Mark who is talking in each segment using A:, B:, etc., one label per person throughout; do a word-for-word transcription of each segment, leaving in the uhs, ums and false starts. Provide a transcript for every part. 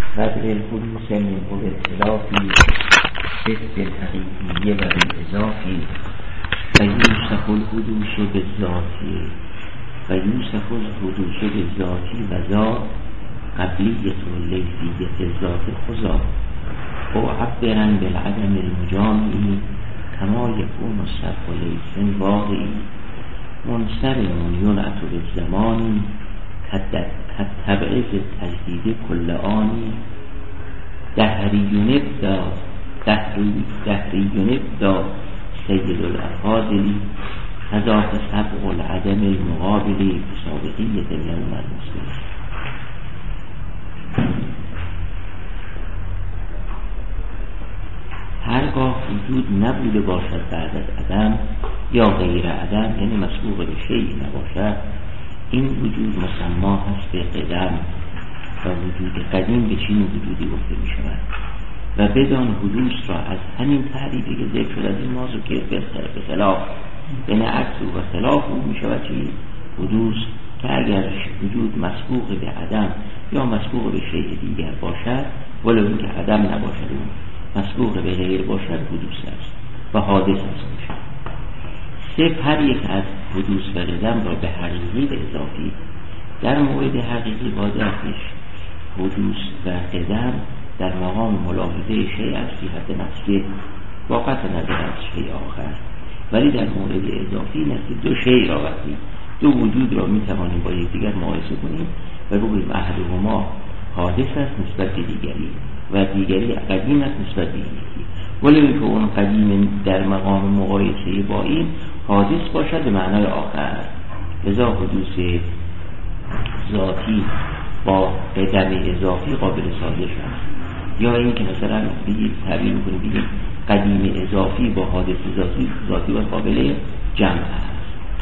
A: قدر الحدوث من الاختلافی ست الحقیقیه و الاضافی و یوسف الحدوث بالذاتی و یوسف الحدوث بالذاتی و ذات قبلیت و لیسیت ذات خدا او عبرن بالعدم المجامعی کما یکون الصرف و لیسن واقعی منصرم ینعت بالزمانی کالتبعیض تجدید کل آنی دهری ابدا دهری ابدا سید الافاضلی هذاک سبق العدم المقابلی بسابقیت اليوم المسلم. هرگاه وجود نبوده باشد بعد از عدم یا غیر عدم، یعنی مسبوق به شیء نباشد، این وجود مسما هست به قدم و وجود قدیم به چنین وجودی گفته می شود و بدان حدوث را از همین تعریفی که ذکر شد از این موضوع که به خلاف بین عکس و خلاف او می شود چی؟ حدوث که اگر وجود مسبوق به عدم یا مسبوق به شیء دیگر باشد ولو این که عدم نباشد او مسبوق به غیر باشد حدوث است و حادث است میشود. سه هر یک از حدوث و قدم را به حقیقی و اضافی در مورد حقیقی واضحش حدوث و قدم در مقام ملاحظه شیء از صحت نفسه با قطع نظر از شیء آخر، ولی در مورد اضافی نزد دو شیء را وقتی دو وجود را میتوانیم با یکدیگر مقایسه کنیم و بگوییم احدهما حادث است نسبت به دیگری و دیگری قدیم است نسبت به یکی، ولی اینکه اون قدیم در مقام مقایسه با این حادث باشد به معنای آخر، لذا حدوث ذاتی با قدم اضافی قابل سازش است. یا این که مثلا بگید تعبیر می‌کنیم بگید قدیم اضافی با حادث ذاتی ذاتی و قابل جمع است.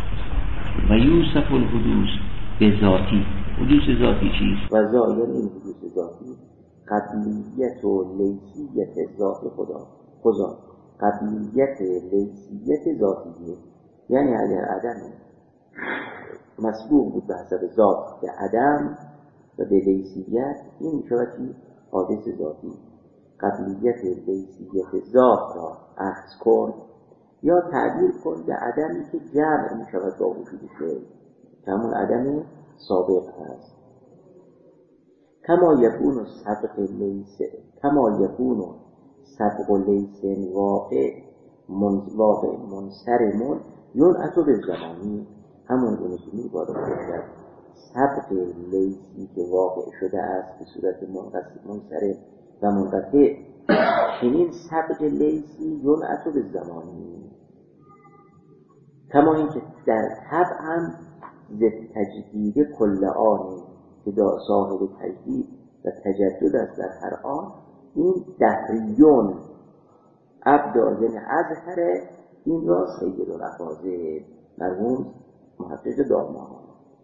A: و یوسف الحدوث به ذاتی، حدوث ذاتی چیست؟ و ظاهر این حدوث ذاتی قبلیت و لیسیت ذات خدا خدا قبلیت لیسیت ذاتیه، یعنی اگر عدم مسبوق بود به حسب ذات به عدم و به لیسیت، این میشود چی؟ حادث ذاتی. قبلیت لیسیت ذات را اخذ کن یا تعبیر کن به عدمی که جمع میشود با وجود شیء، که همون عدم سابق هست. کما یکون سبق لیس کما یکون سبق لیس واقع من واقع منصرم ینعت بالزمانی، همون اونی که میباید باشد سبق لیسی که واقع شده است به صورت منصرم و منقطع، چنین سبق لیسی ینعت بالزمانی، کما اینکه در طبع هم ضد تجدید کل آنی که صاحب تجدید و تجدد است در هر آن، این دهریون ابدا یعنی اظهر این را سید الافاضل مرحوم محقق دامنه.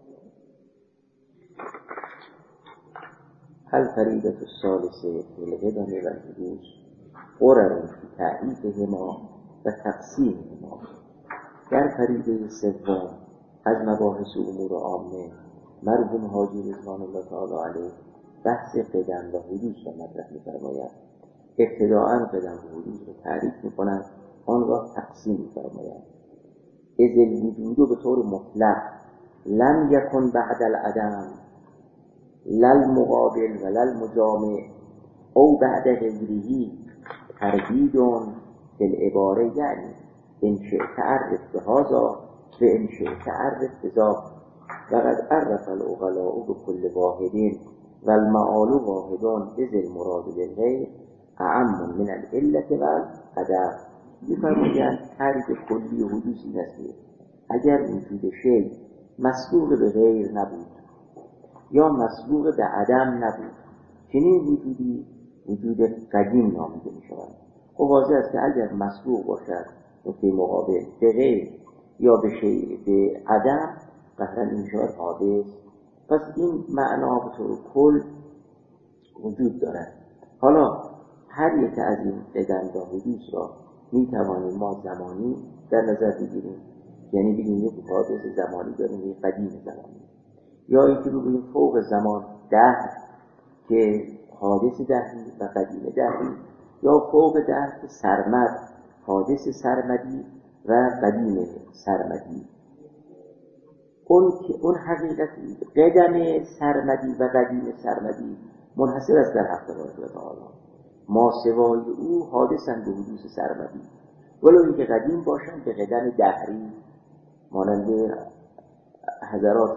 A: الفریدة الثالثة القدم و الحدوث قرر فی تعریفهما و تقسیمهما. در فریده سوم از مباحث امور عامه مرحوم حاجی رضوان الله تعالی علیه بحث قدم و حدوث را مطرح می‌فرماید. ابتداءً قدم و حدوث را تعریف می‌کنند، آن را تقسیم می‌فرماید. اذ الوجود به طور مطلق لم یکن بعد العدم لل مقابل و لل مجامع او بعد غیره تردید فی العباره، یعنی ان شئت عرف بهذا و ان شئت عرف بذاک وقد عرف العقلاء بكل واحد و المعال واحدان اذ المراد بالغیر اعم من العلة و العدم. می‌فرمایند تعریف کلی حدوث این است: اگر وجود شیء مسبوق به غیر نبود یا مسبوق به عدم نبود، چنین وجودی وجود قدیم نامیده می‌شود. خب واضح است که اگر مسبوق باشد نقطه مقابل به غیر یا به شیء به عدم، قطعاً این می‌شود حادث. پس این معنا به طور کل وجود دارد. حالا هر یک از این قدم و حدوث را می‌توانیم ما زمانی در نظر بگیریم، یعنی بگیم یک حادث زمانی داریم یک قدیم زمانی، یا اینکه بگوییم فوق زمان ده که حادث دهری و قدیم دهری، یا فوق دهر سرمد، حادث سرمدی و قدیم سرمدی. اون که اون حقیقتی قدم سرمدی و قدیم سرمدی منحصر است در حق تبارک و تعالی، ما سوای او حادثند به حدوث سرمدی، ولو اینکه قدیم باشند به قدم دهری، مانند حضرات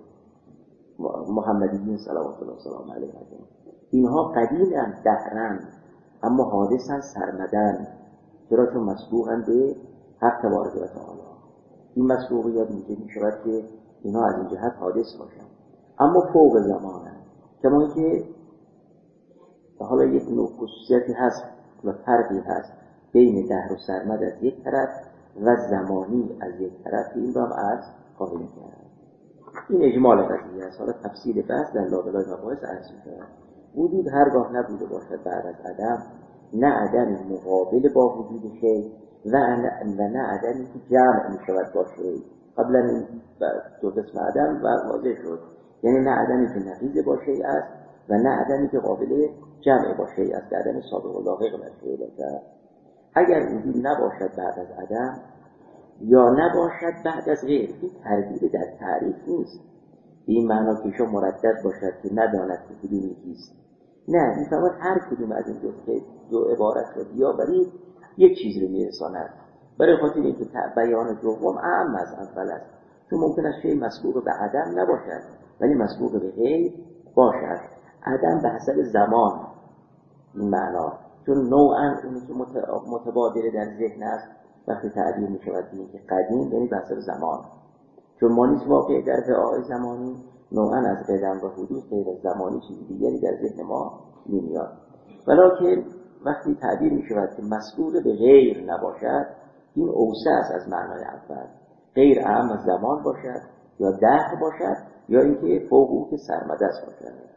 A: محمدیین صلوات الله وسلام علیهم. اینها قدیمند، دهرند، اما حادثند، سرمدند، چرا؟ چون مسبوقند به حق تبارک و تعالی. این مسبوقیت میگه میشود که اینها از این جهت حادث باشند، اما فوق زمانند. کما که حالا یک نوع خصوصیتی هست و فرقی هست بین دهر و سرمد از یک طرف و زمانی از یک طرف، این را هم عرض خواهیم کرد. این اجمال قضیه است. حالا تفصیل بحث در لابلای مباحث عرض می‌کنم. وجود هرگاه نبوده باشد بعد از عدم، نه عدم مقابل با وجود شیء و نه عدمی که جمع می‌شود با شیء. قبلا این دو قسم عدم واضح شد، یعنی نه عدمی که نقیض با شیء است و نه عدمی که قابل جمع با شیء است، عدم سابق و لاحق بر شیء باشد. اگر وجود نباشد بعد از عدم یا نباشد بعد از غیر، این تردید در تعریف نیست به این معنا که شما مردد باشد که نداند که کدومی کیست. نه، میفهمد هر کدوم از این دو, دو عبارت را بیاورید یک چیز رو میرساند. برای خاطر اینکه بیان دوم اعم از اول است، چون ممکن است شیء مسبوق به عدم نباشد ولی مسبوق به غیر باشد. عدم به حسب زمان این معنا، چون نوعا اونی که متبادر در ذهن است وقتی تعبیر می شود که قدیم، یعنی به حسب زمان، چون ما نیست واقع در رعای زمانی، نوعا از قدم و حدوث غیر از زمانی چیزی دیگری در ذهن ما نمیاد. ولیکن وقتی تعبیر می شود که مسبوق به غیر نباشد، این اوسع است از معنای اول. غیر اعم از زمان باشد یا دهر باشد یا اینکه فوق او که سرمد است باشد.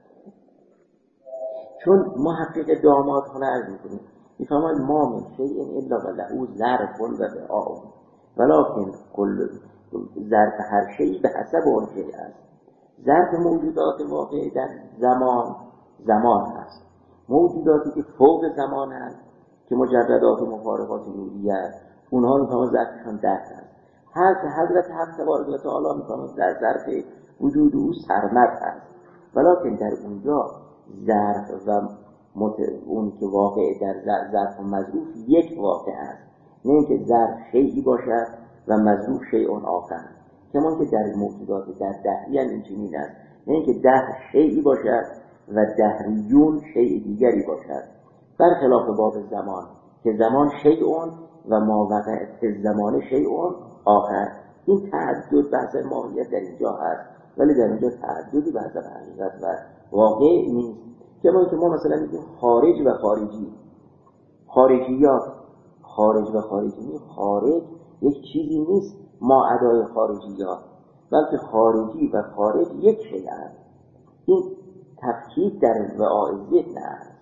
A: چون محقق داماد ها عرض می‌کنیم می‌فهمند ما من شیء الا و له ظرف و بآ، ولکن کل ظرف هر شیء به حسب اون شیء است. ظرف موجودات واقع در زمان زمان است. موجوداتی که فوق زمان است که مجردات و مفارقات نوریه است، اونها می‌فهمند ظرفشان دهر است. حضرت حق تبارک و تعالی می‌فهمند در ظرف وجود او سرمد است، ولکن در اونجا ظرف و مت... اون که واقع در ظرف و مظروف یک واقع است، نه اینکه ظرف شیئی باشد و مظروف شیء آخر، کما که در موجودات در دهری هم این چنین است، نه اینکه دهر شیئی باشد و دهریون شیء دیگری باشد، برخلاف باب زمان که زمان شیء و ما وقع فی زمان شیء آخر. این تعدد بحث ماهیت در اینجا هست، ولی در اینجا تعددی بحث حقیقت و واقع نیست. کما که ما مثلا میگیم خارج و خارجی، خارجیات، خارج و خارجی، خارج یک چیزی نیست ما ادای خارجیات، بلکه خارجی و خارج یک شیء است. این تفکیک در رعای ذهن است.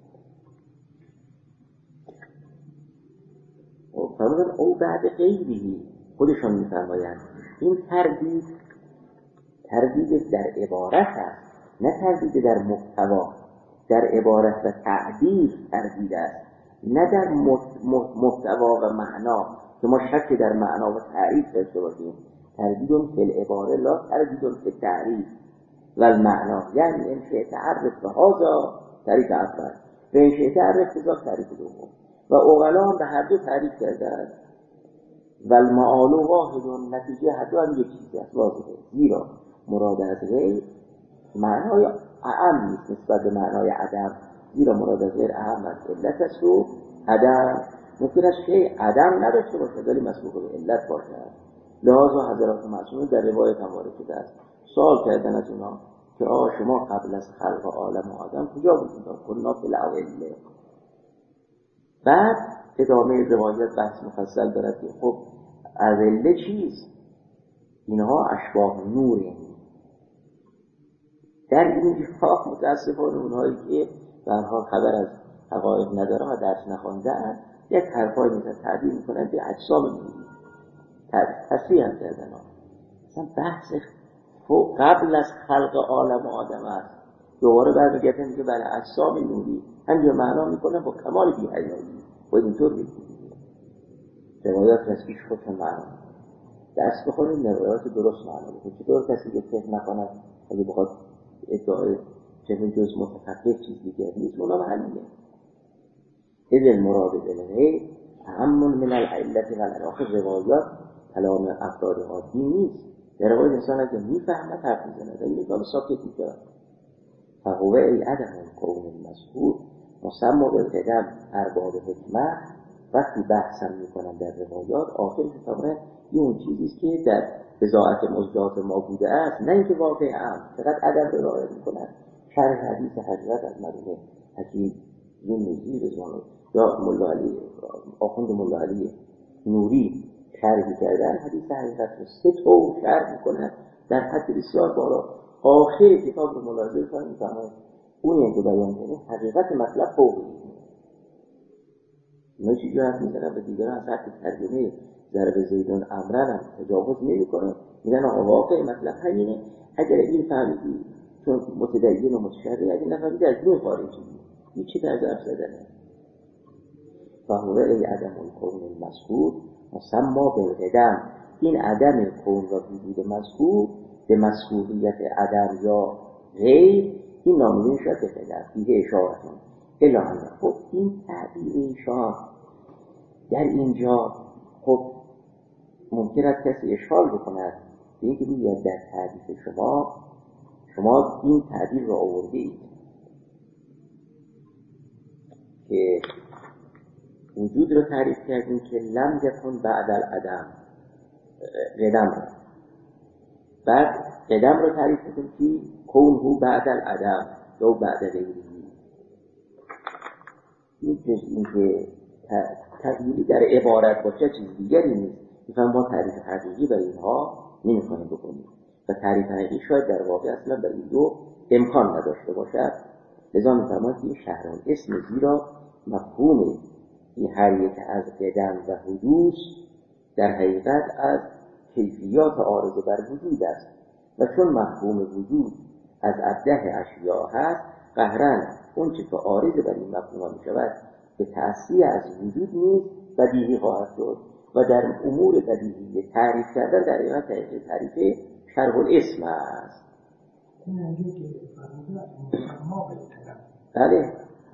A: فرمودن او بعد غیبی، خودشان میفرمایند این تردید تردید در عبارت است، نه تردید در محتوا. در عبارت و تعبیر تردید است، نه در محتوا و معنا که ما شک در معنا و تعریف داشته باشیم. تردیدون فی العباره لا تردیدون فی التعریف و المعنا، یعنی این شیء تعرف به هذا تعریف اول و این شیء تعرف به ذات تعریف دوم، و اوغلا هم به هر دو تعریف کردند و المعال واحد، نتیجه هر دو هم یک چیز است واضحه. زیرا مراد از غیر معنای اعم نیست نسبت به معنای عدم، زیرا مراد از غیر اعم است، علت است و عدم. ممکن است که عدم نداشته باشد ولی مسبوق به علت باشد. لذا حضرات معصومین در روایت هم وارد شده است، سوال کردن از اونا که آ شما قبل از خلق عالم و آدم کجا بودید؟ کنا فی الاول. بعد ادامه روایت بحث مفصل دارد که خب اوله چیست؟ اینها اشباح نوره. در اینجا متاسفانه اونهایی که به هر حال خبر از حقایق ندارن و درس نخوندن یک حرفایی میزن تعبیر میکنن به اجسام نوری، تصریح هم کردن. مثلا بحث قبل از خلق عالم و آدم است،
B: دوباره برمیگرده میگه بله اجسام نوری همینجا معنا میکنه با کمال بی‌حیایی باید اینطور بگید روایات رسمیش خودتون معنا دست بخورید روایات درست معنا بکنید. چطور کسی که فکر نکند اگه بخواد ادعای چه جز متفقه چیز دیگه نیست اونا همینه. اذ المراد بالغیب اهم من العلت و الآخر. روایات کلام افراد عادی نیست. در روایت انسان اگه میفهمه حرف میزنه و این کلام ساکت میکنه. فهو ای عدم القوم المذکور مسمى بالقدم ارباب حکمت. وقتی بحثم میکنن در روایات آخرش میفهمه این اون چیزیست که در بضاعت موضوعات ما بوده است، نه اینکه واقع هم فقط ادب رو رعایت میکنن. شرح حدیث حضرت از مرحوم حکیم بن نظیر رضوان یا مولا علی آخوند مولا علی نوری شرحی کردن حدیث حقیقت رو سه طور شرح میکنن در حد بسیار بالا. آخر کتاب رو ملاحظه کنید میفهمید اونی که بیان کنه حقیقت مطلب فوقی اینا چی جو حرف میزنن به دیگران از حد ترجمه ضرب زیدون امرن هم تجاوز نمی کنه. میگن آقا واقع مطلب همینه. اگر این فهمیدی چون متدین و متشرع اگر نفهمیدی از دین خارجی این چه طرز حرف زدنه. فهو ای عدم الکون المذکور مسمى بالقدم. این عدم کون و وجود مذکور به مذکوریت عدم یا غیر این نامیده شد به قدم دیگه اشارتون الهانه. خب این تعبیر ایشان در اینجا خب ممکن است کسی اشکال بکند به اینکه بگوید در تعریف شما شما این تعبیر را آورده اید که وجود رو تعریف کردیم که لم یکن بعد العدم قدم رو بعد قدم رو تعریف کردیم که کونه بعد العدم یا بعد غیری. این جز این که تعبیری در عبارت باشه چیز دیگری نیست. مثلا ما تعریف حقیقی برای اینها نمی‌خوایم بکنیم و تعریف حقیقی شاید در واقع اصلا برای این دو امکان نداشته باشد. لذا می‌فرماید که این شهران اسم زیرا مفهوم این هر یک از قدم و حدوث در حقیقت از کیفیات عارضه بر وجود است و چون مفهوم وجود از ابده اشیاء هست قهرن اون چه که عارضه بر این مفهوم می شود به تأثیر از وجود نیست بدیهی خواهد شد و در امور بدیهی تعریف کردن در حقیقت تعریف شرح الاسم است. بله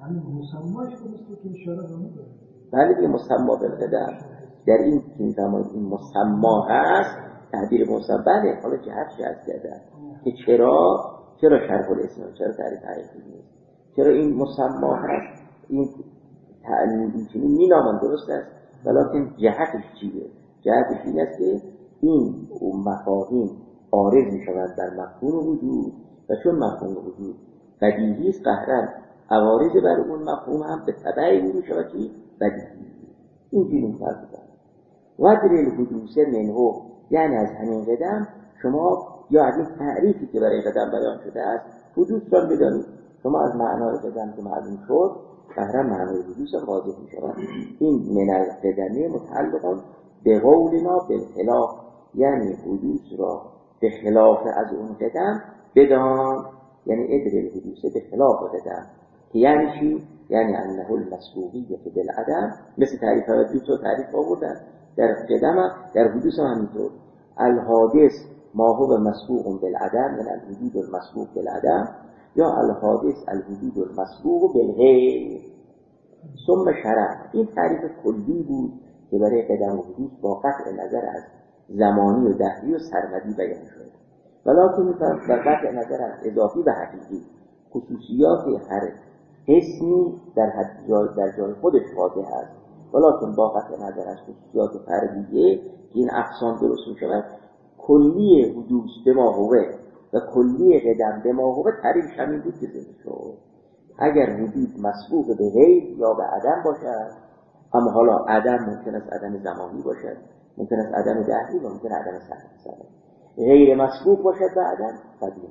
B: بله به مسمى بالقدم در این که این مسمى هست تعبیر مسمى. بله حالا جهت جهت کردن که چرا چرا شرح الاسم چرا تعریف حقیقی نیست چرا این مسمى هست این تعلیم این چنین می نامان درست است ولیکن جهتش چیه؟ جهتش این است که این مفاهیم عارض می شود در مفهوم وجود و چون مفهوم وجود بدیهی است قهرن عوارض بر اون مفهوم هم به تبعی می شود که بدیهی. این چنین فرق دارد. وجر الحدوث منه یعنی از همین قدم شما یا از این تعریفی که برای قدم بیان شده است حدوث را بدانید. شما از معنای قدم که معلوم شد قهرن معنای حدوث هم واضح می شود. این من القدمه متعلق به قولنا بالخلاف یعنی حدوث را به خلاف از اون قدم بدان یعنی ادر الحدوث به خلاف قدم که یعنی چی؟ یعنی انه المسبوقیت بالعدم مثل تعریف های دو تا تعریف آوردن در قدم در حدوث هم همینطور. الحادث ما هو مسبوق بالعدم یعنی الوجود المسبوق بالعدم یا الحادث الوجود المسبوق بالغیر. ثم شرع این تعریف کلی بود که برای قدم و حدوث با قطع نظر از زمانی و دهری و سرمدی بیان شد ولیکن با قطع نظر از اضافی و حقیقی خصوصیات هر اسمی در حد جای در جای خودش واضح است ولیکن با قطع نظر از خصوصیات فردیه که این اقسام درست می شود کلی حدوث به ما هوه و کلی قدم به ما هوه تعریفش همین بود که زنده شد. اگر وجود مسبوق به غیر یا به عدم باشد اما حالا عدم ممکن است عدم زمانی باشد ممکن است عدم دهری و ممکن است عدم سرد غیر مسبوق باشد به عدم قدیم.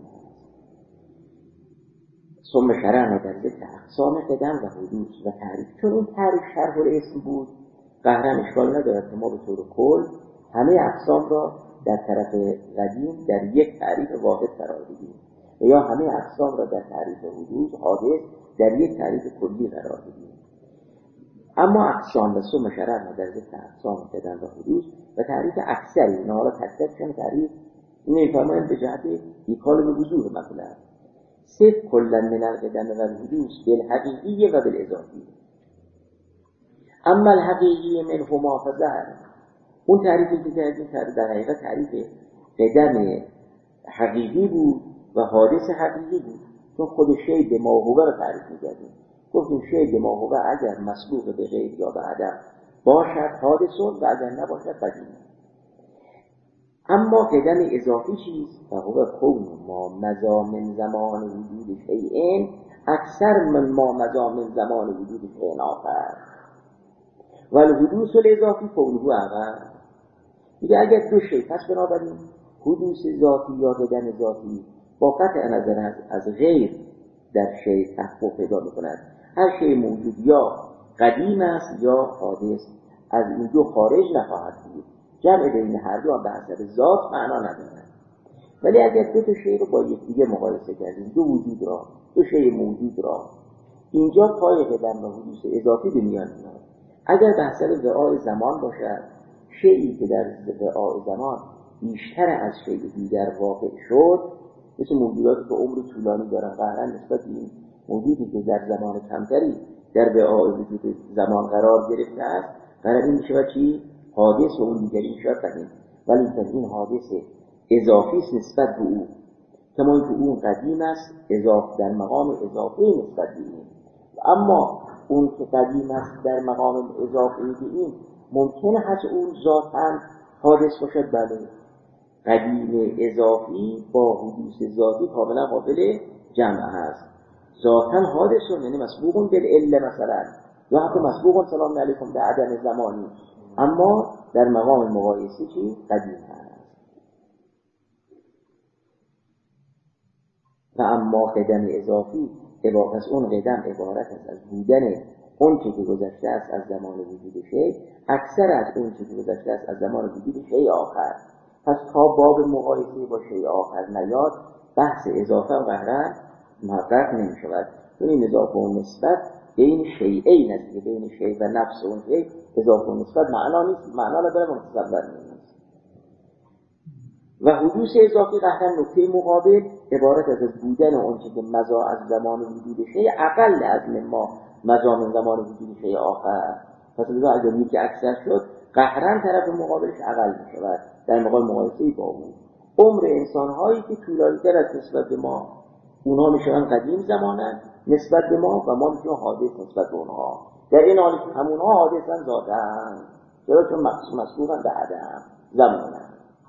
B: ثم شرعنا در ذکر اقسام قدم و حدوث و تعریف. چون این تعریف شرح الاسم بود قهرن اشکال ندارد که ما به طور کل همه اقسام را در طرف قدیم در یک تعریف واحد قرار بدیم و یا همه اقسام را در تعریف حدوث حادث در یک تعریف کلی قرار بدیم. اما اقسام و ثم شرعنا در ذکر اقسام قدم و حدوث و تعریف اکثری اینا را تک تکشون تعریف می‌فرمایند به جهت ایکال به وضوح مطلب. صف کلا من القدم و الحدوث بالحقیقی و بالاضافی. اما الحقیقی منهما فظهر، اون تعریفی که کردیم در حقیقت تعریف قدم حقیقی بود و حادث حقیقی بود، چون خود شی به ماهوه را تعریف می‌کردیم. گفتیم شی به ماهوه اگر مسبوق به غیر یا به عدم باشد حادثون و اگر نباشد قدیم. اما قدم اضافی چیست؟ فهو کون ما مضا من زمان وجود شیء اکثر من ما مضا من زمان وجود شیء آخر و الحدوث الاضافی کونه عقل. دیگه اگر دو شی، پس بنابراین حدوث ذاتی یا قدم ذاتی با قطع نظر از غیر در شی تحقق پیدا می‌کند. هر شی موجود یا قدیم است یا حادث، از این دو خارج نخواهد بود. جمع بین هر دو به حسب ذات معنا ندارد. ولی اگر دو تا شی رو با یکدیگه مقایسه کردیم، دو وجود را، دو شی موجود را، اینجا پای قدم و حدوث اضافی به میان میاد. اگر به حسب وعاء زمان باشد، شیئی که در وعاء زمان بیشتر از شی دیگر واقع شد، مثل موجوداتی که عمر طولانی دارن، قهرن نسبت به این موجودی که در زمان کمتری در وعاء وجود زمان قرار گرفته است، قرار این میشه چی؟ حادث و اون دیگری میشه قدیم. ولی این حادث اضافی است نسبت به او، کما اینکه اون قدیم است اضافه در مقام اضافی نسبت به این. اما اون که قدیم است در مقام اضافی به این، ممکنه هست اون ذاتاً حادث باشد. بله، قدیم اضافی با حدوث ذاتی کاملا قابل جمع هست. ذاتاً حادثون یعنی مسبوقون بالعله مثلا، یا حتی مسبوقون سلام علیکم به عدم زمانی، اما در مقام مقایسه چی؟ قدیم هست. و اما قدم اضافی عبارت از اون قدم عبارت است از بودن اون چه که گذشته است از زمان وجود شی اکثر از اون چه که گذشته است از زمان وجود شی آخر. پس تا باب مقایسه با شی آخر نیاد، بحث اضافه و قهرن محقق نمی شود. چون این اضافه و نسبت بین شیئین است، بین شی و نفس اون شی اضافه و نسبت معنا نیست، معنا نداره و متصور نیست. و حدوث اضافی قهرن نکته مقابل عبارت از بودن اون چه که مضا از زمان وجود شی اقل از ما مضا من زمان وجود شی آخر. پس اگر یکی اکثر شد، قهرن طرف مقابلش اقل می شود در مقابل مقایسه با اون. عمر انسان هایی که طولانی تر از نسبت به ما، اونها میشون قدیم زمانن نسبت به ما و ما میشون حادث نسبت به اونها. در این حالی که همونها حادثن ذاتن، چرا؟ چون مسبوقن به عدم زمانن.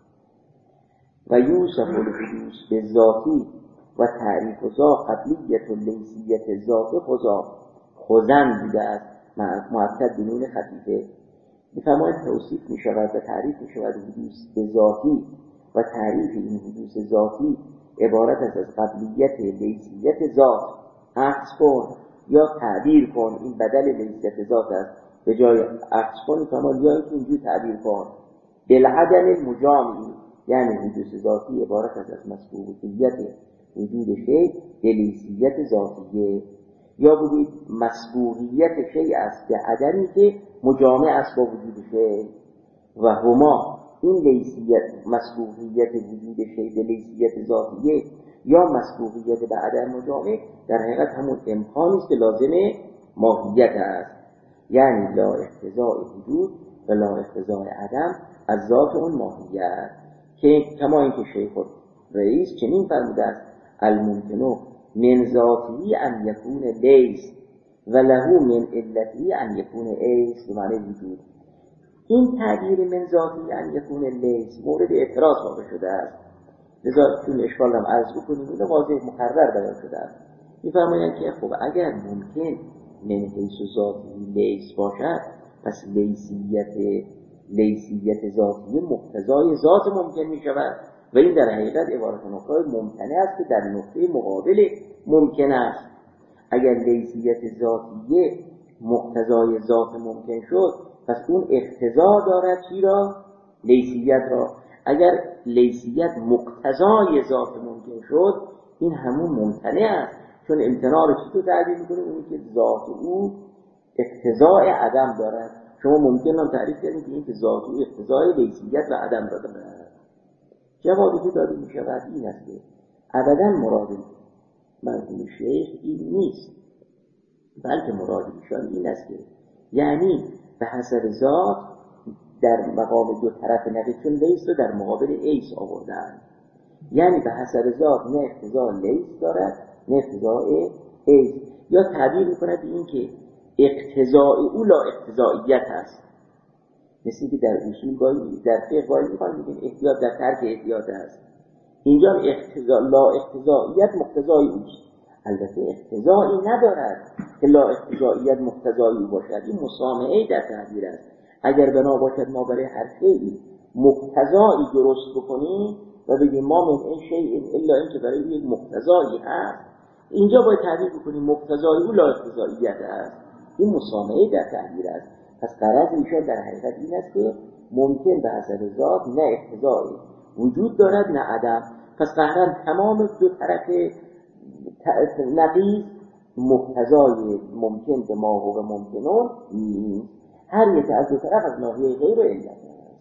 B: و یوسف الحدوث به ذاتی و تعریف ذا قبلیت و لیسیت ذات خدا خودن بوده است، مؤکد بنون خفیفه. میفرماید توصیف می شود و تعریف می شود حدوث به ذاتی و تعریف این حدوث ذاتی عبارت است از قبلیت لیسیت ذات. عکس کن یا تعبیر کن، این بدل لیسیت ذات است. به جای عکس کن میفرماید یا اینکه اینجور تعبیر کن بالعدم المجامعی، یعنی حدوث ذاتی عبارت است از مسبوقیت وجود شی به لیسیت ذاتیه، یا بگوید مسبوقیت شی است به عدمی که مجامع است با وجود شی. و هما این لیسیت مسبوقیت وجود شی به لیسیت ذاتیه یا مسبوقیت به عدم مجامع در حقیقت همون امکانی است که لازم ماهیت است، یعنی لا اقتضاء وجود و لا اقتضاء عدم از ذات اون ماهیت. که کما اینکه شیخ رئیس چنین فرموده است الممکنو من ذاتی ان یکون لیس و له من علتی ان یکون ایس، به معنی وجود. این تعبیر من ذاتی ان یکون لیس مورد اعتراض واقع شده است، لذا چون اشکال هم عرض بکنیم اینو واضح مقرر بیان شده است. میفرمایند که خب اگر ممکن من حیث ذاتی لیس باشد، پس لیسیت لیسیت ذاتی مقتضای ذات ممکن می شود و این در حقیقت عبارت نقطه ممکنه است که در نقطه مقابل ممکن است. اگر لیسیت ذاتیه مقتضای ذات ممکن شد، پس اون اقتضا دارد چی را؟ لیسیت را. اگر لیسیت مقتضای ذات ممکن شد، این همون ممتنع است، چون امتناع رو چطور تعبیر میکنیم؟ اونی که ذات او اقتضای عدم دارد. شما ممکن هم تعریف کردیم که این که ذات او اقتضای لیسیت و عدم دارد. جوابی که داده می شود این است که ابدا مراد مرحوم شیخ این نیست، بلکه مراد ایشان این است که یعنی به حسب ذات در مقام دو طرف نقیض، چون لیس رو در مقابل ایس آوردن، یعنی به حسب ذات نه اقتضا لیس دارد نه اقتضا ایس. یا تعبیر میکند این که اقتضاء او لا اقتضاییت است، مثل که در اصول گاهی در فقه گاهی میخوان میگن احتیاط در ترک احتیاط است، اینجا اقتضا لا اقتضاییت مقتضای اوست. البته اقتضایی ندارد که لا اقتضاییت مقتضای او باشد، این مسامعه در تعبیر است. اگر بنا باشد ما برای هر شیئی مقتضایی درست بکنیم و بگیم ما من این شیء الا این که برای یک مقتضایی هست، اینجا باید تعبیر بکنیم مقتضای او لا اقتضاییت است. این مسامعه در تعبیر است. پس غرض ایشان در حقیقت این است که ممکن به حسب ذات نه اقتضایی وجود دارد نه عدم. پس قهرن تمام دو طرف نقیض مقتضای ممکن به ما و ممکنون نیست. هر یک از دو طرف از ناحیه غیر و علت است.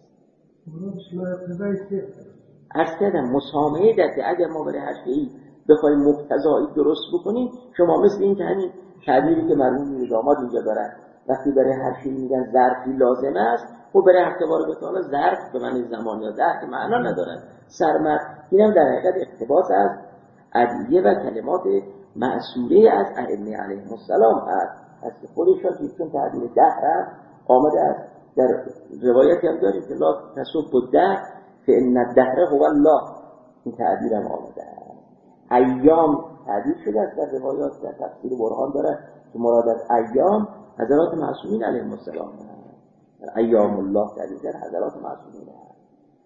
B: از کردم مسامعه در که اگر ما برای هر شیئی بخوایم مقتضایی درست بکنیم، شما مثل این که همین تعبیری که مرحوم داماد اینجا دارن، وقتی برای هر شیئی میگن ظرفی لازم است، خب برای هر تبار بتالا ظرف به معنی زمان یا ظرف معنا ندارن. سرمد اینم در حقیقت اقتباس از ادعیه و کلمات معصوره از ائمه علیهم السلام هست. از خودشان چون تعبیر دهر آمده است. در روایتی هم داریم که لا تصب الدهر فان الدهر هو الله، این تعبیر هم آمده است. ایام تعبیر شده است در روایات، در تفسیر برهان داره که مراد از ایام حضرات معصومین علیهم السلام هست. ایام الله تعبیر در حضرات معصومین هست.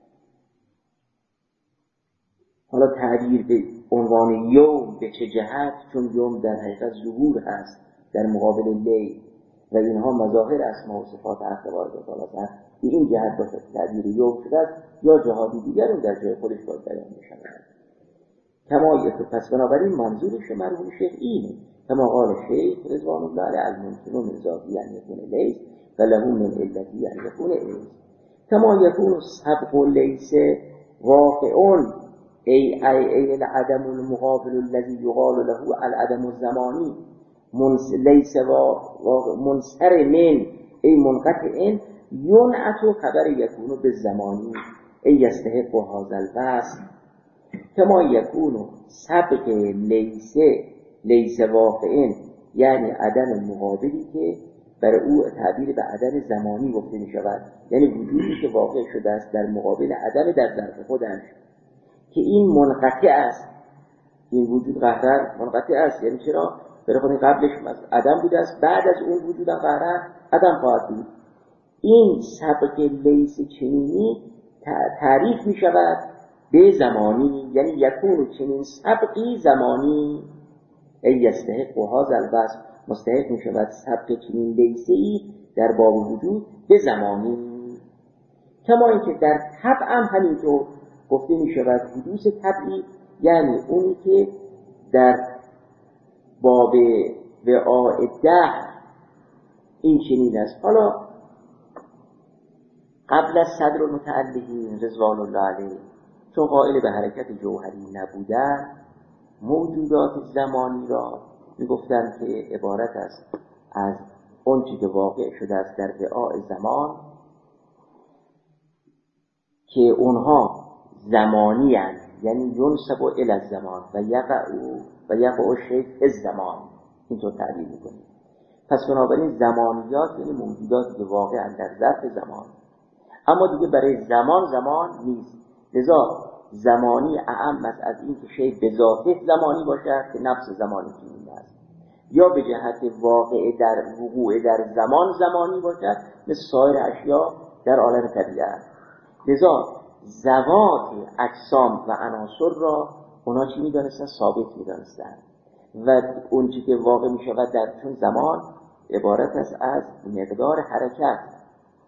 B: حالا تعبیر به عنوان یوم به چه جهت؟ چون یوم در حقیقت ظهور هست در مقابل لیل و اینها مظاهر اسما و صفات حق تبارک و تعالی هست. به این جهت باشه تعبیر یوم شده است، یا جهادی دیگر اون در جای خودش باید بیان بشود. کما یک پس بنابراین منظورش مرحوم شیخ اینه، کما قال شیخ رضوان الله علیه الممکنون من ذاتی ان یکون لیس و له من علتی ان یکون ایس. کما یکون سبق لیس واقعون ای ای ای العدم المقابل الذي يقال له العدم الزمانی منس لیس و منصر من ای منقطع ینعت خبر یکون بالزمانی ای یستحق هذا الوصف. کما یکون سبق لیس لیس واقعین یعنی عدم مقابلی که برای او تعبیر به عدم زمانی گفته می شود، یعنی وجودی که واقع شده است در مقابل عدم در ظرف خودش که این منقطع است. این وجود قهرن منقطع است، یعنی چرا؟ برای خود قبلش عدم بوده است، بعد از اون وجود قهرن عدم خواهد بود. این سبق لیس چنینی تعریف می شود به زمانی، یعنی یکون چنین سبقی زمانی ای یستحق و هذا الوصف مستحق می شود سبق چنین لیسی در باب وجود به زمانی. کما اینکه در طبع هم همینطور گفته می شود حدوث طبعی، یعنی اونی که در باب وعاء دهر این چنین است. حالا قبل از صدر المتعلقین رضوان الله علیه چون قائل به حرکت جوهری نبودن، موجودات زمانی را میگفتن که عبارت است از اون چیزی که واقع شده است در وعاء زمان که اونها زمانی هست، یعنی ینسب الی الزمان و یقع و یقع شیء فی الزمان، اینطور تعبیر میکنیم. پس بنابراین زمانیات یعنی موجوداتی که واقع در ظرف زمان، اما دیگه برای زمان زمان نیست. لذا زمانی اعم از این که شیء به ذاته زمانی باشد که نفس زمانی چنین است، یا به جهت واقع در وقوع در زمان زمانی باشد مثل سایر اشیاء در عالم طبیعت. لذا ذوات اجسام و عناصر را اونا چی می‌دانستن؟ ثابت می‌دانستن. و اون چیزی که واقع می‌شود در چون زمان عبارت است از مقدار حرکت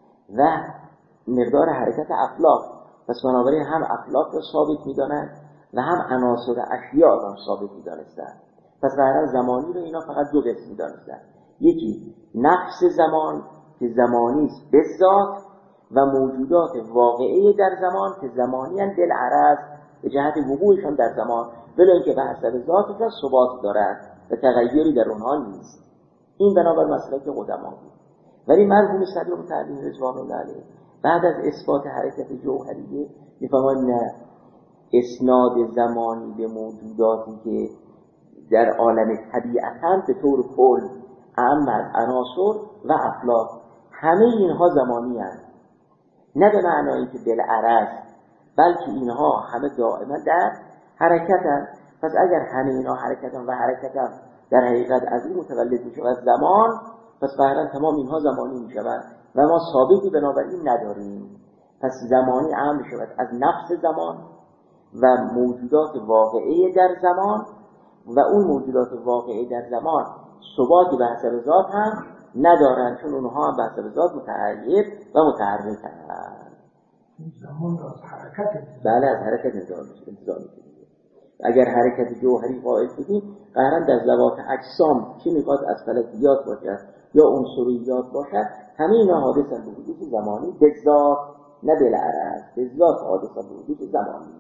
B: و مقدار حرکت افلاک. پس بنابراین هم افلاک را ثابت می‌دانند و هم عناصر اشیاء را ثابت می‌دانستند. پس ظاهرا زمانی رو اینا فقط دو قسم می‌دانستند. یکی نفس زمان که زمانی است به ذات و موجودات واقعی در زمان که زمانی اند بالعرض به جهت وقوعشان در زمان، ولی اینکه به حسب ذاتشان ثبات دارند و تغییری در اونها نیست. این بنابر مسلک قدما بود. ولی مرحوم صدر متعلم رضوان الله علیه بعد از اثبات حرکت جوهریه میفهمن نه، اسناد زمانی به موجوداتی که در عالم طبیعتاً به طور کل اما از عناصر و افلاک همه اینها زمانی هستند، نه به معنایی که بالعرض، بلکه اینها همه دائما در حرکتن. پس اگر همه اینها حرکتن و حرکتن در حقیقت از این متولد میشه از زمان، پس فعلا تمام اینها زمانی میشوند و ما ثابتی بنابراین نداریم. پس زمانی اهم میشود از نفس زمان و موجودات واقعی در زمان، و اون موجودات واقعی در زمان ثباتی به حسب ذات هم ندارن، چون اونها هم به حسب ذات متحرک و متحرک هستند.
C: زمان را از حرکت
B: بله از حرکت انتظار میکنیم. اگر حرکت جوهری قائل بودیم قرار در ذوات اجسام چی میخواد از فلکیات باشد یا عنصریات باشد، همه اینا حادثن به حدود زمانی به ذات، نه بالعرض، به ذات حادثن به حدود زمانی.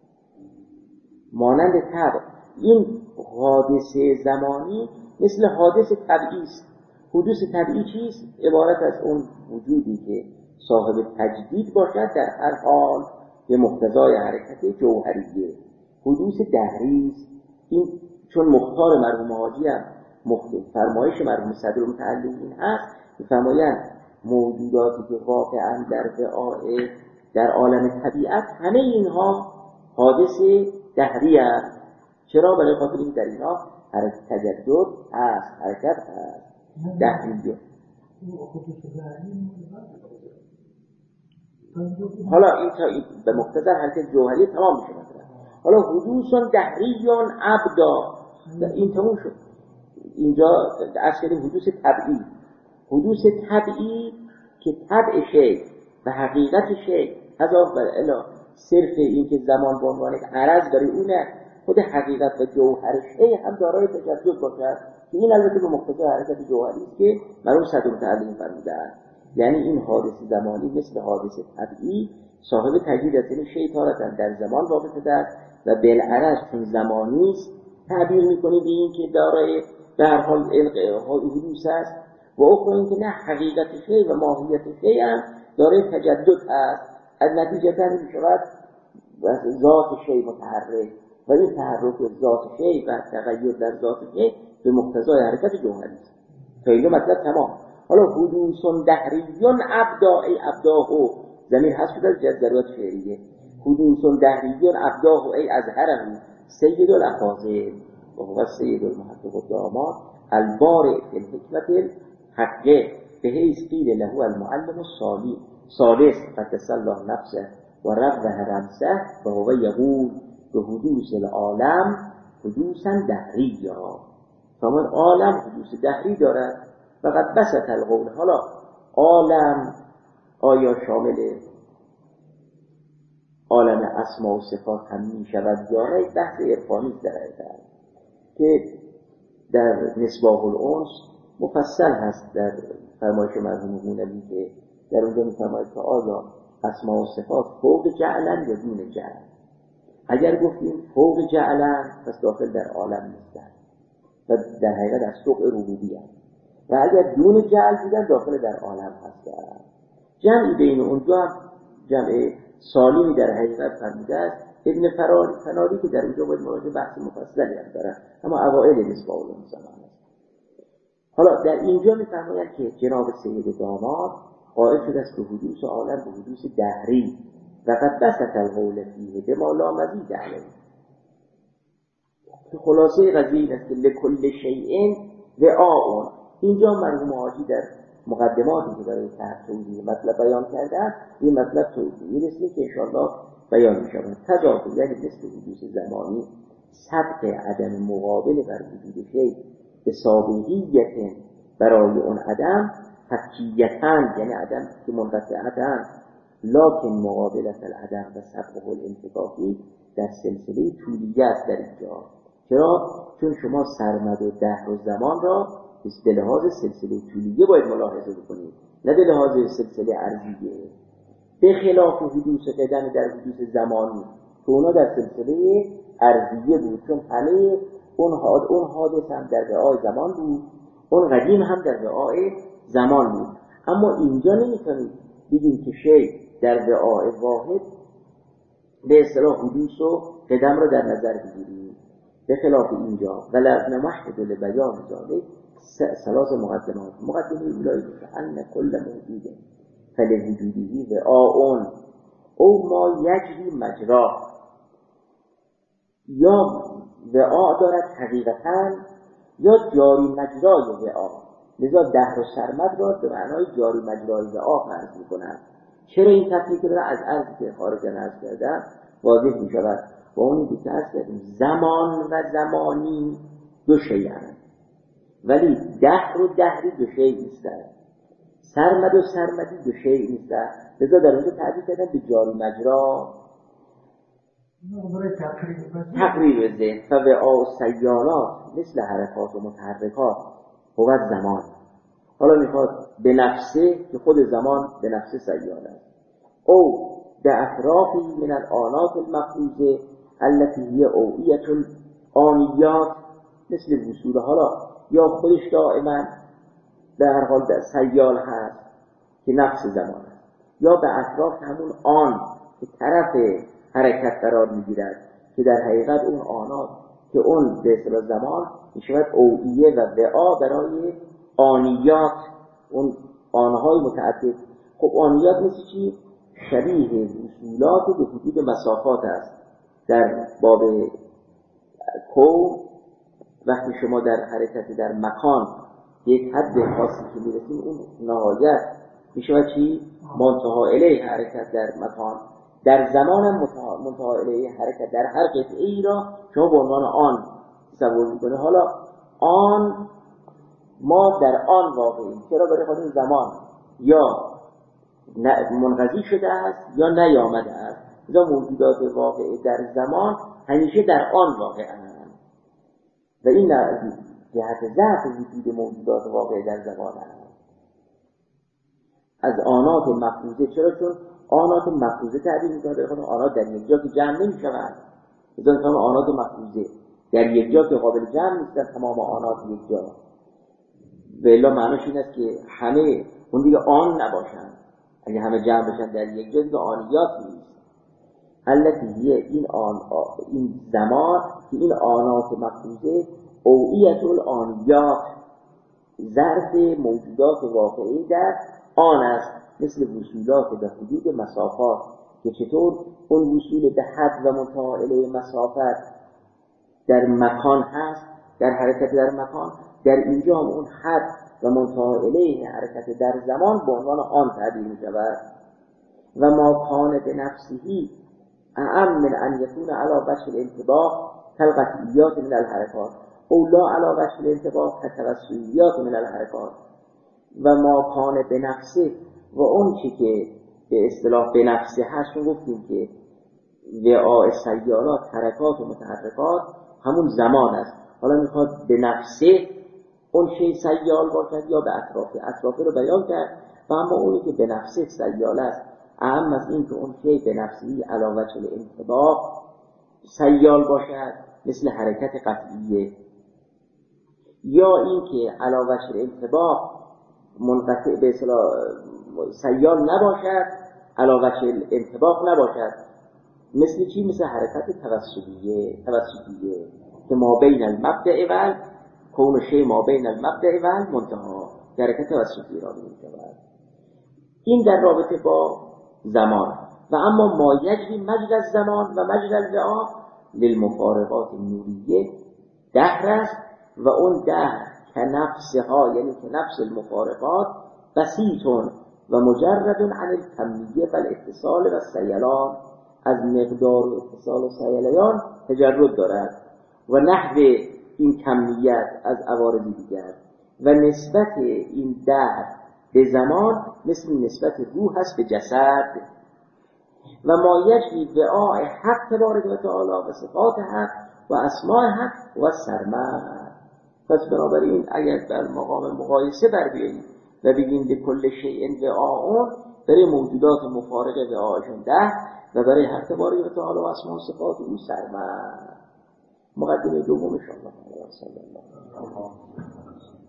B: مانند طبع، این حادثه زمانی مثل حادث طبعی است. حدوث طبعی چیست؟ عبارت از اون وجودی که صاحب تجدید باشد در هر حال به مقتضای حرکت جوهریه. حدوث دهری است. این چون مختار مرحوم حاجی هم فرمایش مرحوم صدر متعلم هست، می‌فرمایند موجوداتی که واقعا در وعاء در عالم طبیعت همه اینها حادث دهری است. چرا؟ برای خاطر این در اینها حرکت تجدد هست، حرکت هست، دهریه. حالا این تا به مقتضای حرکت جوهری تمام میشه. حالا حدوث دهریون ابدا، این تموم شد. اینجا اصل حدوث طبعی، حدوث طبعی که طبع شی و حقیقت شی اضافه بر الا صرف این که زمان به عنوان عرض برای اونه، خود حقیقت و جوهر شی هم دارای تجدد باشد که این البته به مقتضای حرکت جوهری است که مرحوم صدر متعلم فرمودند. یعنی این حادث زمانی مثل حادث طبعی صاحب تجدید است، یعنی شی تارتاً در زمان واقع شده است و بالعرض چون زمانی است تعبیر می‌کنه به این که دارای به هر حال حدوث است، و اخرى این که نه، حقیقت شی و ماهیت شی هم دارای تجدد است. از نتیجه تر می‌شود ذات شی متحرک و این تحرک ذات شی و تغییر در ذات شی به مقتضای حرکت جوهری است. تا اینجا مطلب تمام. حالا حدوث دهریون ابدا ای ابداهو زمین هست شده از ضرورت شعریه. حدوث دهریون ابداهو ای ازهره سید الافاضل و هو سید المحقق الدامات البارئ فی الحکمت الحقه به حیث قیل له المعلم الصالح ثالث قدس الله نفسه و ربه رمسه و هو یقول به حدوث العالم حدوثا دهریا. فرمان عالم حدوث دهری دارد. فقط بسط القول. حالا عالم آیا شامل عالم اسما و صفات هم می شود یا نه؟ بحث عرفانی در حقیقت که در مصباح الانس مفصل هست در فرمایش مرحوم هونوی که در اونجا می فرماید که آیا اسما و صفات فوق جعلن یا دون جعلن. اگر گفتیم فوق جعلن پس داخل در عالم نیستن و در حقیقت از سوق ربوبیت، و اگر دون جعل بودن داخل در عالم هستن. جمعی بین اونجا جمع سالیمی در حقیقت فرموده است. ابن فناری که در اونجا باید مراجعه بحث مفصلی هم داره، اما اوائل مصباح الانس است. حالا در اینجا می‌فرماید که جناب سید داماد قائل شده است که حدوث عالم به حدوث دهری و قد بسط القول فیه بما لا مزید علیه. خلاصه قضیه این است که لکل شیء وعاء. اینجا مرحوم حاجی در مقدماتی که برای توضیح مطلب بیان کردن این مطلب توضیحی رسید که انشاءالله بیان می شود. تضاد یعنی مثل حدوث زمانی سبق عدم مقابل بر وجود شی به سابقیت برای اون عدم تفکیتن، یعنی عدم که منقطعتن، لکن مقابلت العدم و سبقه الانتفاقی در سلسله طولیه است در اینجا. چرا؟ چون شما سرمد و دهر و زمان را به لحاظ سلسله طولیه باید ملاحظه بکنید، نه به لحاظ سلسله عرضیه، به خلاف حدوث قدم در حدوث زمانی که اونا در سلسله عرضیه بود، چون همه اون حاد اون حادث هم در وعای زمان بود، اون قدیم هم در وعای زمان بود. اما اینجا نمیتونید بگیم که شی در وعای واحد به اصطلاح حدوث و قدم را در نظر بگیریم، به خلاف اینجا ولازم محدود لبیان ذالک ثلاث مقدمات. مقدمه اولایی که ان کل موجود فلوجوده وعاء او ما یجری مجرا، یا وعا دارد حقیقتا یا جاری مجرای وعا. لذا دهر و سرمد را به معنای جاری مجرای وعا فرض می‌کنند. چرا این تفریق را از عرض که خارج عرض کردم واضح می‌شود؟ با اونی که عرض کردیم زمان و زمانی دو شیئند، ولی دهر و دهری دو شیء نیستند، سرمد و سرمدی دو شیء نیستند. لذا در اونجا تعبیر کردن به جاری مجرا تقریب ذهن فوعاء سیالات مثل حرکات و متحرکات هو زمان. حالا میخواد به نفسه که خود زمان به نفسه سیال است، او به اطرافی من الآنات المفروضه التي هي اوعیه آنیات مثل وصول. حالا یا خودش دائما به هر حال در سیال هست که نفس زمان است، یا به اطراف همون آن که طرف حرکت قرار میگیرد که در حقیقت اون آنات که اون به اصطلاح زمان میشود اوعیه و وعا برای آنیات، اون آنهای متعدد. خب آنیات مثل چی؟ شبیه وصولات به حدود مسافات است. در باب کو وقتی شما در حرکت در مکان یک حد خاصی که میرسیم اون نهایت میشود چی؟ منتها الیه حرکت در مکان. در زمان هم منتها الیه حرکت در هر قطعه ای را شما به عنوان آن تصور میکنه. حالا آن ما در آن واقعیم، چرا؟ برای خاطر زمان یا منقضی شده است یا نیامده است. لذا موجودات واقعی در زمان همیشه در آن واقعند و این جهت ضعف وجود موجودات واقعی در زمان است. از آنات مفروضه، چرا؟ چون آنات مفروضه تعبیر می‌کنه برای خاطر آنات در یک جا که جمع نمی‌شوند. لذا تمام آنات مفروضه در یک جا که قابل جمع نیستند، تمام آنات یک جا. به الا معنیش این است که همه اون دیگه آن نباشند. اگه همه جمع بشن در یک جا دیگه آنیات نیست. التي این آن این زمان که این آنات مفروضه اوعیت الآنیات ظرف موجودات واقعی در آن است، مثل وصولات به حدود مسافات که چطور اون وصول به حد و منتها الیه مسافت در مکان هست، در حرکت در مکان، در اینجا هم اون حد و منتها الیه حرکت در زمان به عنوان آن تعبیر می شود. و ما کان به نفسهی اعم من ان یکون علی وجه الانطباق کالقطعیات من الحرکات او لا علی وجه الانطباق کالتوسعیات من الحرکات. و ما کان به نفسه و اون چی که به اصطلاح به نفسه هست، گفتیم که وعاء سیالات حرکات و متحرکات همون زمان است. حالا میخواد به نفسه اون شی سیال باشد یا به اطرافه. اطرافه رو بیان کرد و اما اونی که به نفسه سیال است اهم از این که اون شی به نفسه علی وجه الانطباق سیال باشد مثل حرکت قطعیه، یا این که علی وجه الانطباق منقطع به اصطلاح سیال نباشد، علی وجه الانطباق نباشد. مثل چی؟ مثل حرکت توسطیه توسطیه که ما بین المبدأ و کون شی ما بین المبدأ و منتها، حرکت توسطی را می‌شود. این در رابطه با زمان. و اما ما یجری مجرى الزمان و مجرى الوعاء للمفارقات النوریه دهر است و اون دهر که نفسها، یعنی که نفس المفارقات بسیطون و مجرد عن الکمیه و الاتصال و سیلان، از مقدار و اتصال و سیلان تجرد دارد و نحو این کمیت از عوارض دیگر. و نسبت این دهر به زمان مثل نسبت روح هست به جسد. و ما یجری وعاء حق تبارک و تعالی و صفات حق و اسماء حق و سرمد. پس بنابراین اگر در مقام مقایسه بر بیاییم و بگیم به کل شیء وعاء، برای موجودات مفارق وعاءشون ده و برای حق تبارک و تعالی و اسماء و صفات او سرمد. مقدمه دوم ان شاء الله.